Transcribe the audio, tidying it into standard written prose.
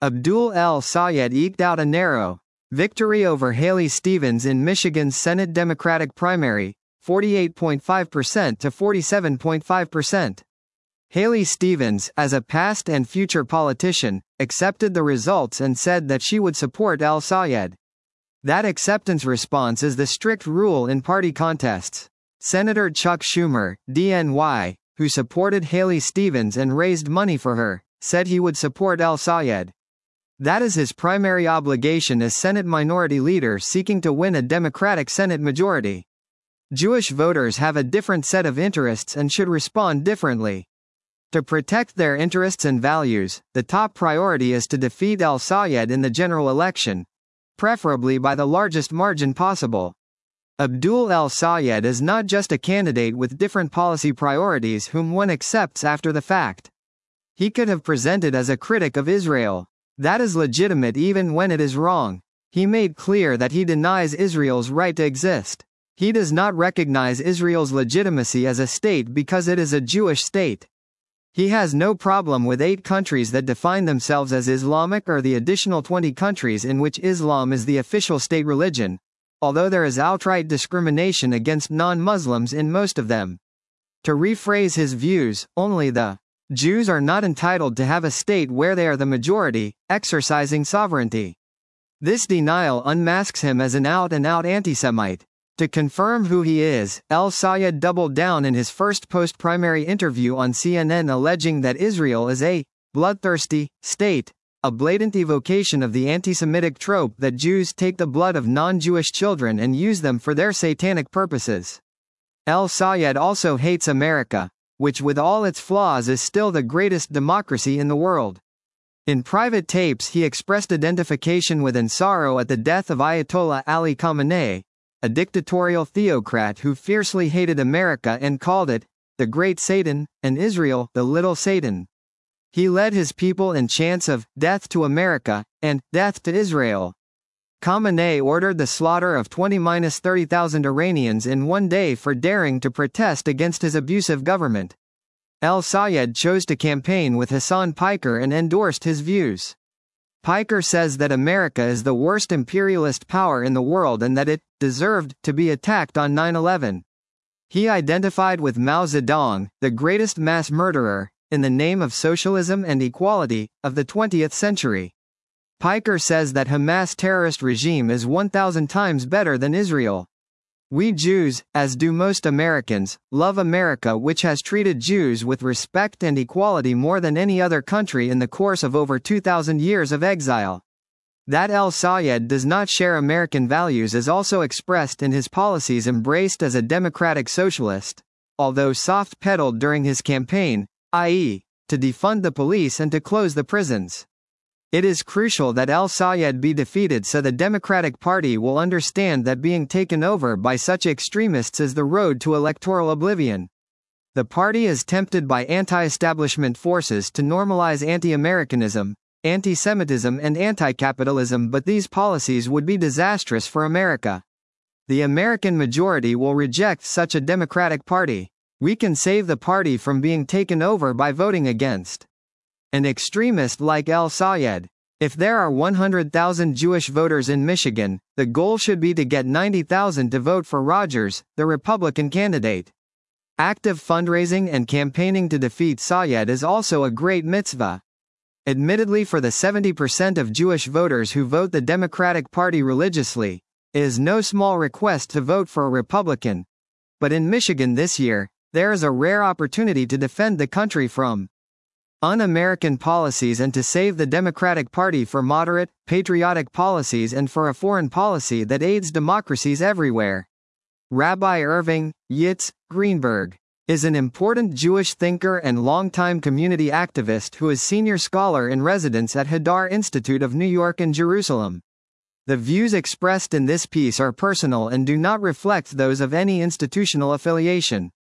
Abdul El-Sayed eked out a narrow victory over Haley Stevens in Michigan's Senate Democratic primary, 48.5% to 47.5%. Haley Stevens, as a past and future politician, accepted the results and said that she would support El-Sayed. That acceptance response is the strict rule in party contests. Senator Chuck Schumer, DNY, who supported Haley Stevens and raised money for her, said he would support El-Sayed. That is his primary obligation as Senate Minority Leader seeking to win a Democratic Senate majority. Jewish voters have a different set of interests and should respond differently. To protect their interests and values, the top priority is to defeat El-Sayed in the general election, preferably by the largest margin possible. Abdul El-Sayed is not just a candidate with different policy priorities whom one accepts after the fact. He could have presented as a critic of Israel. That is legitimate even when it is wrong. He made clear that he denies Israel's right to exist. He does not recognize Israel's legitimacy as a state because it is a Jewish state. He has no problem with 8 countries that define themselves as Islamic or the additional 20 countries in which Islam is the official state religion, although there is outright discrimination against non-Muslims in most of them. To rephrase his views, only the Jews are not entitled to have a state where they are the majority, exercising sovereignty. This denial unmasks him as an out-and-out anti-Semite. To confirm who he is, El-Sayed doubled down in his first post-primary interview on CNN alleging that Israel is a bloodthirsty state, a blatant evocation of the anti-Semitic trope that Jews take the blood of non-Jewish children and use them for their satanic purposes. El-Sayed also hates America, which with all its flaws is still the greatest democracy in the world. In private tapes he expressed identification with and sorrow at the death of Ayatollah Ali Khamenei, a dictatorial theocrat who fiercely hated America and called it the Great Satan, and Israel the Little Satan. He led his people in chants of death to America and death to Israel. Khamenei ordered the slaughter of 20–30,000 Iranians in one day for daring to protest against his abusive government. El-Sayed chose to campaign with Hassan Piker and endorsed his views. Piker says that America is the worst imperialist power in the world and that it deserved to be attacked on 9/11. He identified with Mao Zedong, the greatest mass murderer, in the name of socialism and equality, of the 20th century. Piker says that Hamas terrorist regime is 1,000 times better than Israel. We Jews, as do most Americans, love America, which has treated Jews with respect and equality more than any other country in the course of over 2,000 years of exile. That El-Sayed does not share American values is also expressed in his policies embraced as a democratic socialist, although soft-pedaled during his campaign, i.e., to defund the police and to close the prisons. It is crucial that El-Sayed be defeated so the Democratic Party will understand that being taken over by such extremists is the road to electoral oblivion. The party is tempted by anti-establishment forces to normalize anti-Americanism, anti-Semitism and anti-capitalism, but these policies would be disastrous for America. The American majority will reject such a Democratic Party. We can save the party from being taken over by voting against an extremist like El-Sayed. If there are 100,000 Jewish voters in Michigan, the goal should be to get 90,000 to vote for Rogers, the Republican candidate. Active fundraising and campaigning to defeat Sayed is also a great mitzvah. Admittedly, for the 70% of Jewish voters who vote the Democratic Party religiously, it is no small request to vote for a Republican. But in Michigan this year, there is a rare opportunity to defend the country from un-American policies and to save the Democratic Party for moderate, patriotic policies and for a foreign policy that aids democracies everywhere. Rabbi Irving Yitz Greenberg is an important Jewish thinker and longtime community activist who is senior scholar in residence at Hadar Institute of New York and Jerusalem. The views expressed in this piece are personal and do not reflect those of any institutional affiliation.